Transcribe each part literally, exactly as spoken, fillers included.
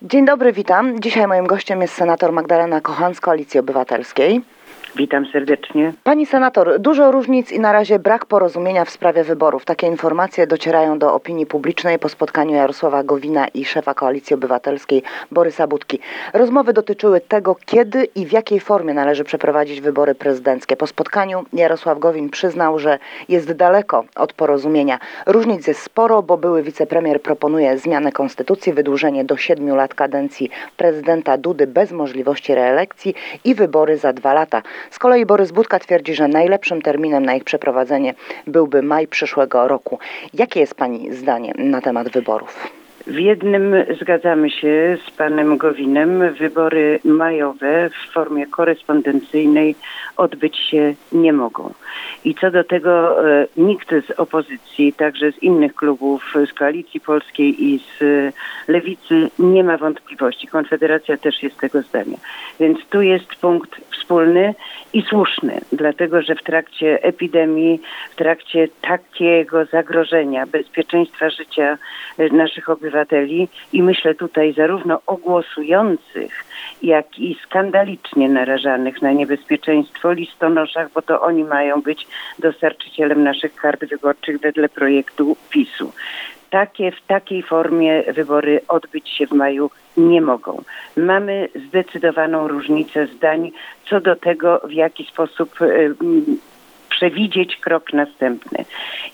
Dzień dobry, witam. Dzisiaj moim gościem jest senator Magdalena Kochan z Koalicji Obywatelskiej. Witam serdecznie. Pani senator, dużo różnic i na razie brak porozumienia w sprawie wyborów. Takie informacje docierają do opinii publicznej po spotkaniu Jarosława Gowina i szefa Koalicji Obywatelskiej Borysa Budki. Rozmowy dotyczyły tego, kiedy i w jakiej formie należy przeprowadzić wybory prezydenckie. Po spotkaniu Jarosław Gowin przyznał, że jest daleko od porozumienia. Różnic jest sporo, bo były wicepremier proponuje zmianę konstytucji, wydłużenie do siedmiu lat kadencji prezydenta Dudy bez możliwości reelekcji i wybory za dwa lata. Z kolei Borys Budka twierdzi, że najlepszym terminem na ich przeprowadzenie byłby maj przyszłego roku. Jakie jest Pani zdanie na temat wyborów? W jednym zgadzamy się z panem Gowinem. Wybory majowe w formie korespondencyjnej odbyć się nie mogą. I co do tego e, nikt z opozycji, także z innych klubów, z Koalicji Polskiej i z e, Lewicy nie ma wątpliwości. Konfederacja też jest tego zdania. Więc tu jest punkt wspólny i słuszny, dlatego że w trakcie epidemii, w trakcie takiego zagrożenia bezpieczeństwa życia e, naszych obywateli i myślę tutaj zarówno o głosujących, jak i skandalicznie narażanych na niebezpieczeństwo listonoszach, bo to oni mają być dostarczycielem naszych kart wyborczych wedle projektu PiSu. Takie, w takiej formie wybory odbyć się w maju nie mogą. Mamy zdecydowaną różnicę zdań co do tego, w jaki sposób y, przewidzieć krok następny.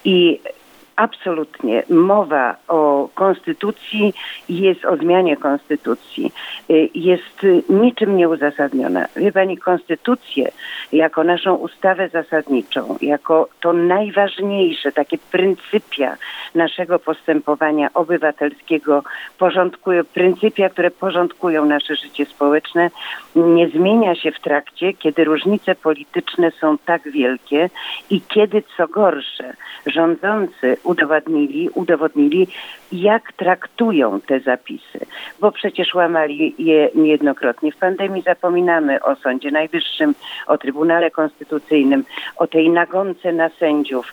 I absolutnie mowa o konstytucji jest, o zmianie konstytucji jest niczym nieuzasadniona. Wie pani, konstytucję jako naszą ustawę zasadniczą, jako to najważniejsze, takie pryncypia naszego postępowania obywatelskiego, porządkują, pryncypia, które porządkują nasze życie społeczne, nie zmienia się w trakcie, kiedy różnice polityczne są tak wielkie i kiedy, co gorsze, rządzący udowodnili, udowodnili, jak traktują te zapisy, bo przecież łamali je niejednokrotnie. W pandemii zapominamy o Sądzie Najwyższym, o Trybunale Konstytucyjnym, o tej nagonce na sędziów.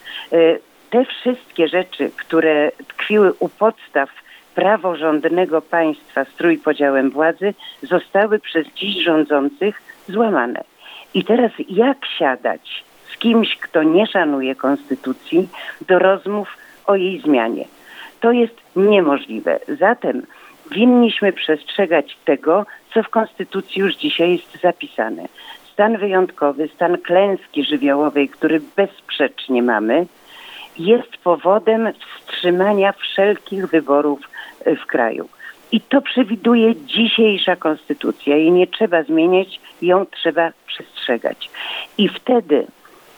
Te wszystkie rzeczy, które tkwiły u podstaw praworządnego państwa z trójpodziałem władzy, zostały przez dziś rządzących złamane. I teraz jak siadać z kimś, kto nie szanuje konstytucji, do rozmów o jej zmianie? To jest niemożliwe. Zatem winniśmy przestrzegać tego, co w konstytucji już dzisiaj jest zapisane. Stan wyjątkowy, stan klęski żywiołowej, który bezsprzecznie mamy, jest powodem wstrzymania wszelkich wyborów w kraju. I to przewiduje dzisiejsza konstytucja i nie trzeba zmieniać, ją trzeba przestrzegać. I wtedy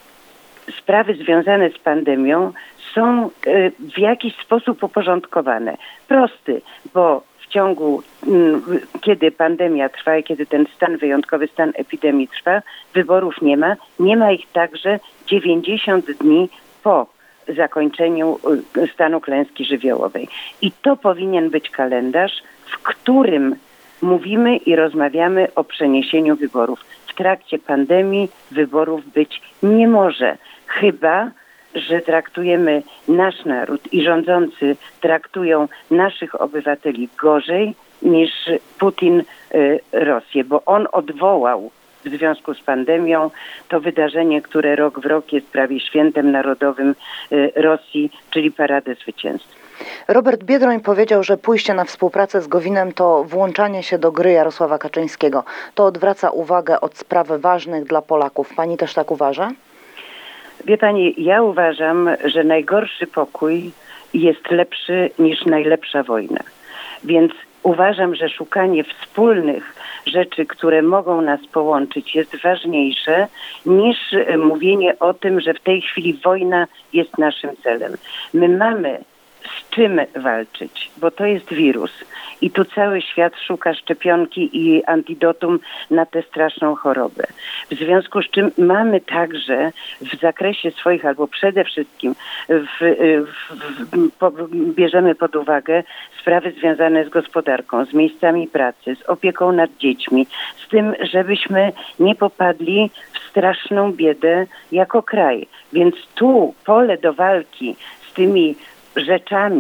sprawy związane z pandemią są w jakiś sposób uporządkowane. Prosty, bo w ciągu, kiedy pandemia trwa i kiedy ten stan wyjątkowy, stan epidemii trwa, wyborów nie ma. Nie ma ich także dziewięćdziesiąt dni po zakończeniu stanu klęski żywiołowej. I to powinien być kalendarz, w którym mówimy i rozmawiamy o przeniesieniu wyborów. W trakcie pandemii wyborów być nie może, chyba że traktujemy nasz naród i rządzący traktują naszych obywateli gorzej niż Putin y, Rosję, bo on odwołał w związku z pandemią to wydarzenie, które rok w rok jest prawie świętem narodowym y, Rosji, czyli Paradę Zwycięstwa. Robert Biedroń powiedział, że pójście na współpracę z Gowinem to włączanie się do gry Jarosława Kaczyńskiego. To odwraca uwagę od spraw ważnych dla Polaków. Pani też tak uważa? Wie pani, ja uważam, że najgorszy pokój jest lepszy niż najlepsza wojna. Więc uważam, że szukanie wspólnych rzeczy, które mogą nas połączyć, jest ważniejsze niż mówienie o tym, że w tej chwili wojna jest naszym celem. My mamy z czym walczyć, bo to jest wirus. I tu cały świat szuka szczepionki i antidotum na tę straszną chorobę. W związku z czym mamy także w zakresie swoich, albo przede wszystkim w, w, w, po, bierzemy pod uwagę sprawy związane z gospodarką, z miejscami pracy, z opieką nad dziećmi, z tym, żebyśmy nie popadli w straszną biedę jako kraj. Więc tu pole do walki z tymi rzeczami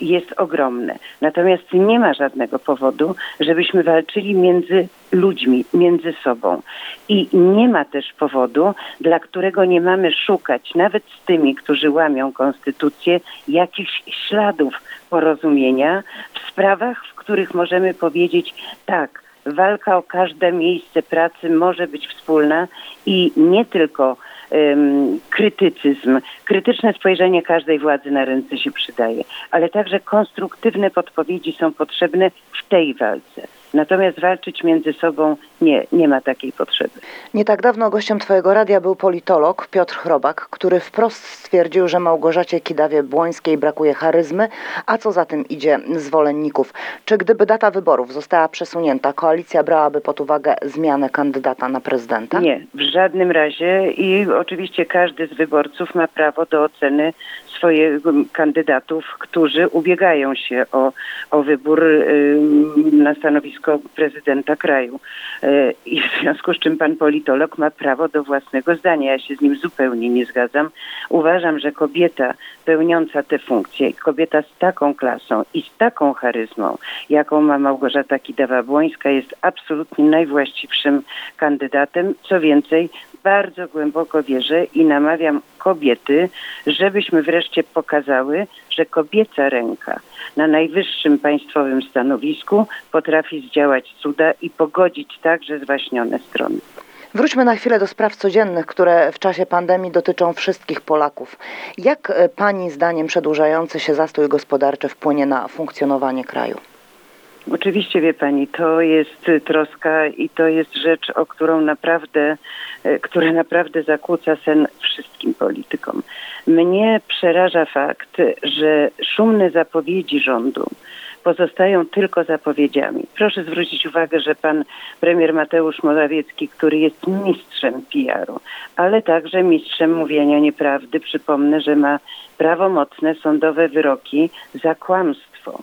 jest ogromne. Natomiast nie ma żadnego powodu, żebyśmy walczyli między ludźmi, między sobą. I nie ma też powodu, dla którego nie mamy szukać, nawet z tymi, którzy łamią konstytucję, jakichś śladów porozumienia w sprawach, w których możemy powiedzieć tak, walka o każde miejsce pracy może być wspólna i nie tylko um, krytycyzm, krytyczne spojrzenie każdej władzy na ręce się przydaje, ale także konstruktywne podpowiedzi są potrzebne w tej walce. Natomiast walczyć między sobą nie, nie ma takiej potrzeby. Nie tak dawno gościem Twojego radia był politolog Piotr Chrobak, który wprost stwierdził, że Małgorzacie Kidawie-Błońskiej brakuje charyzmy, a co za tym idzie zwolenników. Czy gdyby data wyborów została przesunięta, koalicja brałaby pod uwagę zmianę kandydata na prezydenta? Nie, w żadnym razie i oczywiście każdy z wyborców ma prawo do oceny swoich kandydatów, którzy ubiegają się o, o wybór y, na stanowisko prezydenta kraju. Y, I w związku z czym pan politolog ma prawo do własnego zdania. Ja się z nim zupełnie nie zgadzam. Uważam, że kobieta pełniąca te funkcje, kobieta z taką klasą i z taką charyzmą, jaką ma Małgorzata Kidawa-Błońska, jest absolutnie najwłaściwszym kandydatem. Co więcej, bardzo głęboko wierzę i namawiam kobiety, żebyśmy wreszcie pokazały, że kobieca ręka na najwyższym państwowym stanowisku potrafi zdziałać cuda i pogodzić także zwaśnione strony. Wróćmy na chwilę do spraw codziennych, które w czasie pandemii dotyczą wszystkich Polaków. Jak Pani zdaniem przedłużający się zastój gospodarczy wpłynie na funkcjonowanie kraju? Oczywiście, wie pani, to jest troska i to jest rzecz, o którą naprawdę, która naprawdę zakłóca sen wszystkim politykom. Mnie przeraża fakt, że szumne zapowiedzi rządu pozostają tylko zapowiedziami. Proszę zwrócić uwagę, że pan premier Mateusz Morawiecki, który jest mistrzem P R u, ale także mistrzem mówienia nieprawdy, przypomnę, że ma prawomocne sądowe wyroki za kłamstwo.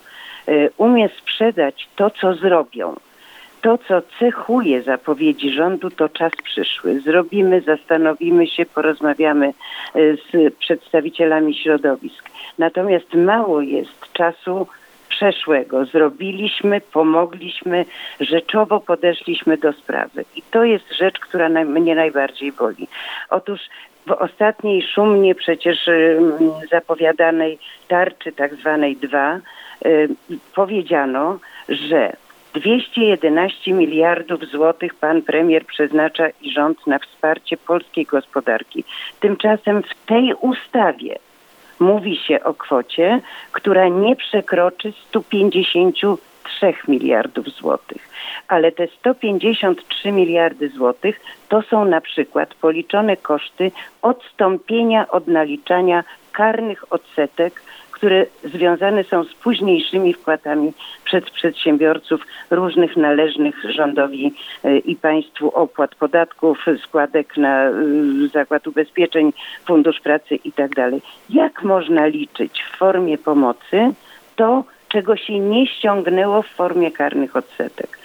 Umie sprzedać to, co zrobią. To, co cechuje zapowiedzi rządu, to czas przyszły. Zrobimy, zastanowimy się, porozmawiamy z przedstawicielami środowisk. Natomiast mało jest czasu przeszłego. Zrobiliśmy, pomogliśmy, rzeczowo podeszliśmy do sprawy. I to jest rzecz, która na, mnie najbardziej boli. Otóż w ostatniej szumnie przecież y, zapowiadanej tarczy tak zwanej dwa y, powiedziano, że dwieście jedenaście miliardów złotych pan premier przeznacza i rząd na wsparcie polskiej gospodarki. Tymczasem w tej ustawie mówi się o kwocie, która nie przekroczy stu pięćdziesięciu trzech miliardów złotych. Ale te sto pięćdziesiąt trzy miliardy złotych to są na przykład policzone koszty odstąpienia od naliczania karnych odsetek, które związane są z późniejszymi wpłatami przez przedsiębiorców różnych należnych rządowi i państwu opłat, podatków, składek na Zakład Ubezpieczeń, Fundusz Pracy i tak dalej. Jak można liczyć w formie pomocy to, czego się nie ściągnęło w formie karnych odsetek?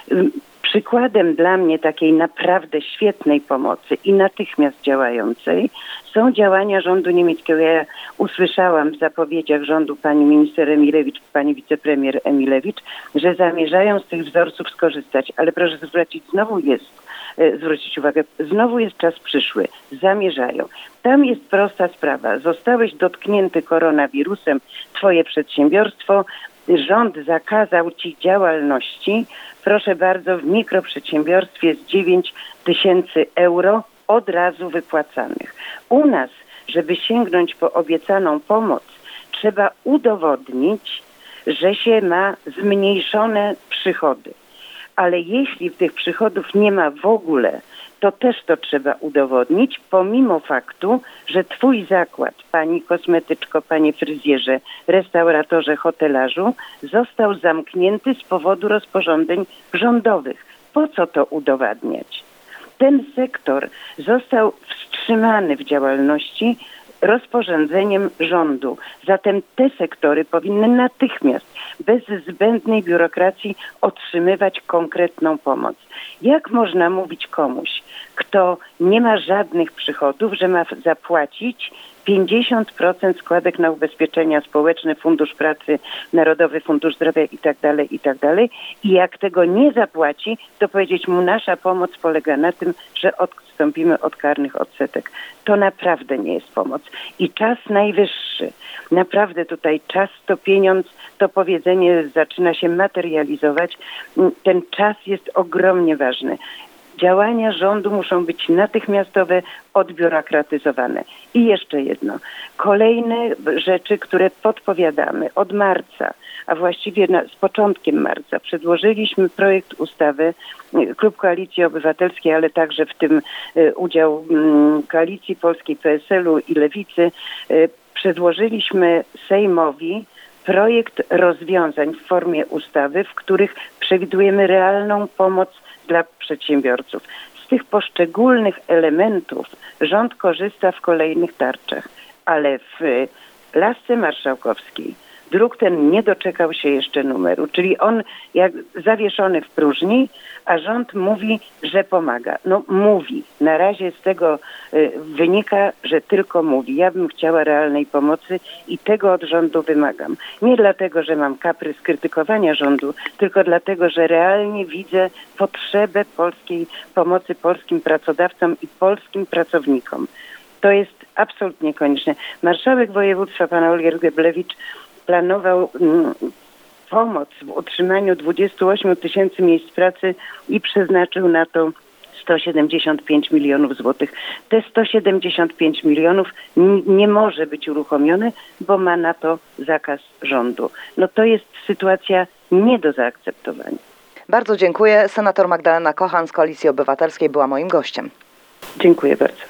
Przykładem dla mnie takiej naprawdę świetnej pomocy i natychmiast działającej są działania rządu niemieckiego. Ja usłyszałam w zapowiedziach rządu pani minister Emilewicz, pani wicepremier Emilewicz, że zamierzają z tych wzorców skorzystać, ale proszę zwrócić, znowu jest, zwrócić uwagę, znowu jest czas przyszły. Zamierzają. Tam jest prosta sprawa. Zostałeś dotknięty koronawirusem, twoje przedsiębiorstwo, rząd zakazał ci działalności, proszę bardzo, w mikroprzedsiębiorstwie z dziewięć tysięcy euro od razu wypłacanych. U nas, żeby sięgnąć po obiecaną pomoc, trzeba udowodnić, że się ma zmniejszone przychody. Ale jeśli tych przychodów nie ma w ogóle, to też to trzeba udowodnić, pomimo faktu, że twój zakład, pani kosmetyczko, panie fryzjerze, restauratorze, hotelarzu, został zamknięty z powodu rozporządzeń rządowych. Po co to udowadniać? Ten sektor został wstrzymany w działalności rozporządzeniem rządu. Zatem te sektory powinny natychmiast, bez zbędnej biurokracji, otrzymywać konkretną pomoc. Jak można mówić komuś, kto nie ma żadnych przychodów, że ma zapłacić pięćdziesiąt procent składek na ubezpieczenia społeczne, Fundusz Pracy, Narodowy Fundusz Zdrowia i tak dalej, i tak dalej. I jak tego nie zapłaci, to powiedzieć mu, nasza pomoc polega na tym, że odstąpimy od karnych odsetek. To naprawdę nie jest pomoc. I czas najwyższy. Naprawdę tutaj czas to pieniądz, to powiedzenie zaczyna się materializować. Ten czas jest ogromnie ważny. Działania rządu muszą być natychmiastowe, odbiurokratyzowane. I jeszcze jedno. Kolejne rzeczy, które podpowiadamy od marca, a właściwie na, z początkiem marca przedłożyliśmy projekt ustawy, Klub Koalicji Obywatelskiej, ale także w tym y, udział y, Koalicji Polskiej, P S L u i Lewicy, y, przedłożyliśmy Sejmowi projekt rozwiązań w formie ustawy, w których przewidujemy realną pomoc dla przedsiębiorców. Z tych poszczególnych elementów rząd korzysta w kolejnych tarczach, ale w lasce marszałkowskiej druk ten nie doczekał się jeszcze numeru, czyli on jak zawieszony w próżni, a rząd mówi, że pomaga. No mówi. Na razie z tego y, wynika, że tylko mówi. Ja bym chciała realnej pomocy i tego od rządu wymagam. Nie dlatego, że mam kaprys krytykowania rządu, tylko dlatego, że realnie widzę potrzebę polskiej pomocy polskim pracodawcom i polskim pracownikom. To jest absolutnie konieczne. Marszałek województwa, pan Oliwier Geblewicz, planował mm, pomoc w utrzymaniu dwudziestu ośmiu tysięcy miejsc pracy i przeznaczył na to sto siedemdziesiąt pięć milionów złotych. Te sto siedemdziesiąt pięć milionów n- nie może być uruchomione, bo ma na to zakaz rządu. No to jest sytuacja nie do zaakceptowania. Bardzo dziękuję. Senator Magdalena Kochan z Koalicji Obywatelskiej była moim gościem. Dziękuję bardzo.